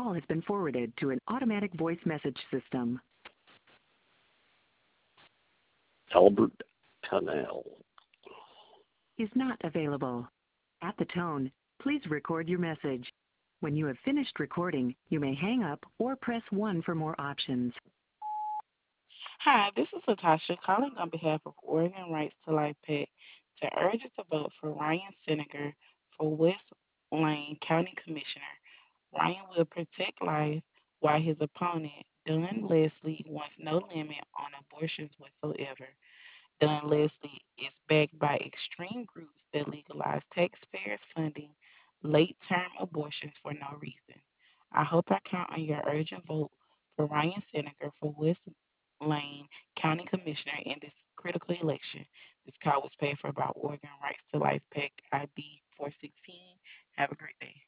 call has been forwarded to an automatic voice message system. Albert Cannell. Is not available. At the tone, please record your message. When you have finished recording, you may hang up or press 1 for more options. Hi, this is Latasha calling on behalf of Oregon Rights to Life PAC to urge you to vote for Ryan Seneger for West Lane County Commissioner. Ryan will protect life while his opponent, Dunn Leslie, wants no limit on abortions whatsoever. Dunn Leslie is backed by extreme groups that legalize taxpayers funding late term abortions for no reason. I hope I count on your urgent vote for Ryan Seneger for West Lane County Commissioner in this critical election. This call was paid for by Oregon Rights to Life PAC ID 416. Have a great day.